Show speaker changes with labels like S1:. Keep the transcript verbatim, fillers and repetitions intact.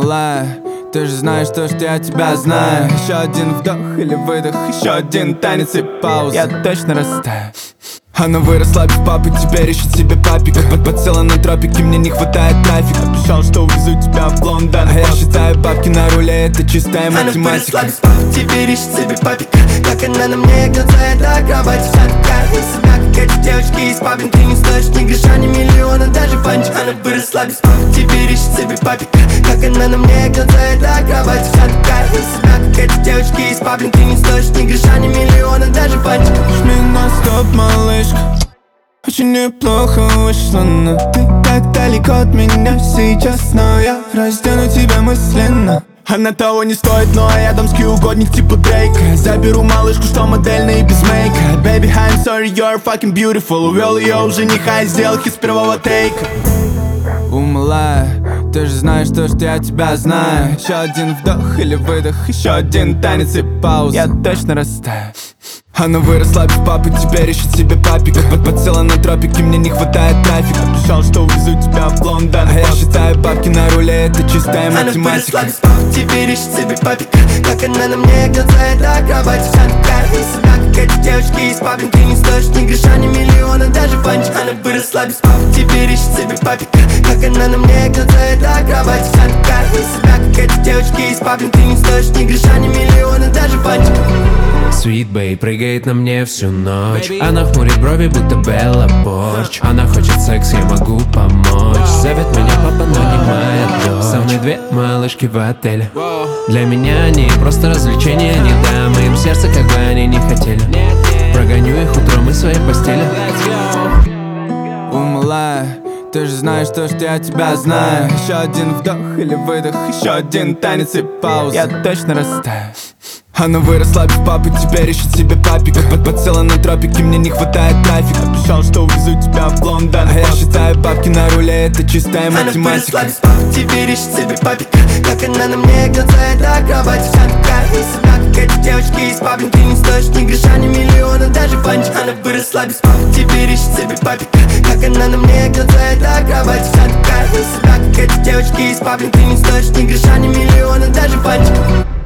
S1: малая, ты же знаешь то, что я тебя знаю. Еще один вдох или выдох, еще один танец и пауза. Я точно растаю. Она выросла без папы, теперь ищет себе папика. Подсела на тропики, мне не хватает нафиг. Обещал, что увезу тебя в Лондон, а я считаю бабки на руле, это чистая математика.
S2: Она выросла без папы, теперь ищет себе папика. Как она на мне гнется, это акробат. Вся такая из себя, как эти девочки из пабин. Ты не стоишь ни гроша, ни миллиона, даже фанчик. Она выросла без папы, теперь ищет себе папика. Как она на мне гнется, это акробат. Вся такая из себя, как эти девочки из пабин. Ты не стоишь ни гроша, ни миллиона, даже фанчик.
S1: Жми на стоп, малыш, очень неплохо вышло, но ты так далеко от меня сейчас. Но я раздену тебя мысленно. Она того не стоит, но я дамский угодник типа Дрейка. Заберу малышку, что модельная и без мейка. Baby, I'm sorry, you're fucking beautiful. Увел ее у жениха и сделал хит с первого тейка. У малая, ты же знаешь то, что я тебя знаю. Еще один вдох или выдох, еще один танец и пауза. Я точно растаю. Она выросла без папы, теперь ищет себе папика. Подсела на тропики, мне не хватает нафиг. Обещал, что увезу тебя в Лондон, а я считаю бабки на руле, это чистая математика.
S2: Она выросла без папы, теперь ищет себе папика. Как она на мне гнется, это акробат. Вся такая из себя, как эти девочки из пабин. Ты не стоишь ни гроша, ни миллиона, даже фанчик. Она выросла без папы, теперь ищет себе папика. Как она на мне гнется, это акробат. Вся такая из себя, как эти девочки из пабин. Ты не стоишь ни гроша, ни миллиона, даже фанчик.
S3: Sweet Bae прыгает на мне всю ночь. Она хмурит брови, будто Белла Порч. Она хочет секс, я могу помочь. Зовет меня папа, но не моя дочь. Со мной две малышки в отеле. Для меня они просто развлечения. Не дам им сердце, как бы они не хотели. Прогоню их утром из своей постели.
S1: У малая, ты же знаешь то, что я тебя знаю. Еще один вдох или выдох, еще один танец и пауза. Я точно растаю. Она выросла без папы, теперь ищет себе папика. Подсела на тропики, мне не хватает нафиг. Обещал, что увезу тебя в Лондон, а я считаю бабки на руле, это чистая математика.
S2: Она выросла без папы, теперь ищет себе папика. Как она на мне гнется, это акробат. Вся такая из себя, как эти девочки из пабин. Ты не стоишь ни гроша, ни миллиона, даже фанчик. Она выросла без папы, теперь ищет себе папика. Как она на мне гнется, это акробат. Вся такая из себя, как эти девочки из пабин. Ты не стоишь ни гроша, ни миллиона, даже фанчик.